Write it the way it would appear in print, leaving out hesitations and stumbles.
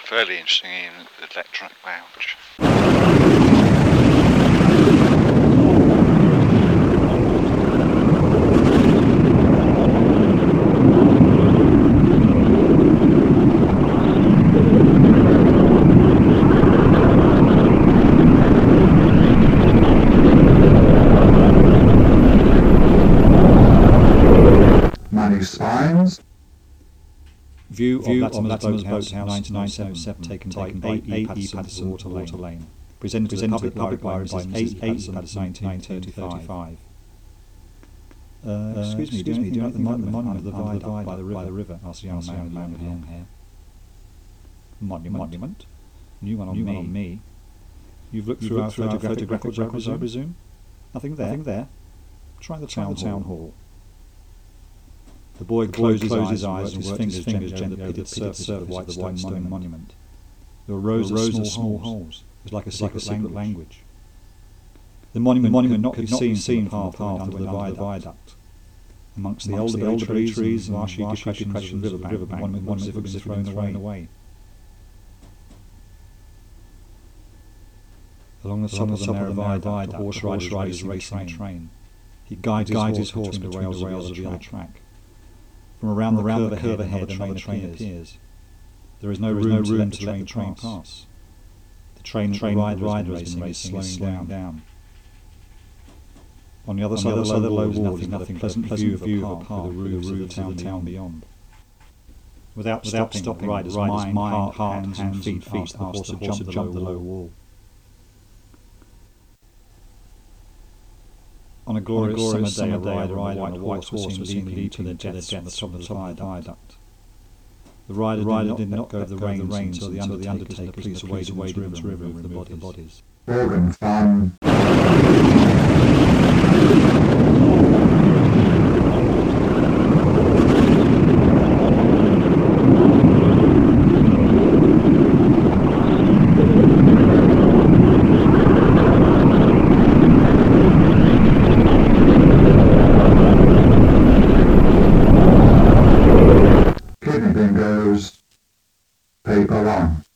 fairly interesting in electronic lounge. Many spines. View of Latimer's Boathouse, 1997, taken by A. E. Patterson, Water Lane. Presented to the public by Mrs. A. Patterson, 1935. Excuse me, do you know the monument of the viaduct by the river? Asked a young man with long hair. Monument? New one on me. You've looked through our photographic records, I presume? Nothing there. Try the town hall. The boy closed his eyes and worked his fingers gently over the surface of the white stone monument. There were rows of small holes. It was like a secret language. The monument could not be seen from the path under the viaduct. Amongst the elderberry trees and marshy depressions of the riverbank, the monument was as if it was thrown away. Along the top of the narrow viaduct, the horse rider is racing a train. He guides his horse between the rails of the other track. From around the curve ahead, another train appears. There is no room to let the train pass. The train rider is slowing down. On the other side of the low wall is nothing but a pleasant view of a park with the roofs of the town beyond. Without stopping, the rider's mind, heart, hands and feet asked the horse to jump the low wall. On a glorious summer day, a rider on a white horse was seen leaping to their deaths on the top of the viaduct. The rider did not go the reins until the undertaker and the police waded into the river and removed the bodies. Organ fun. Kidney bingos. Paper 1.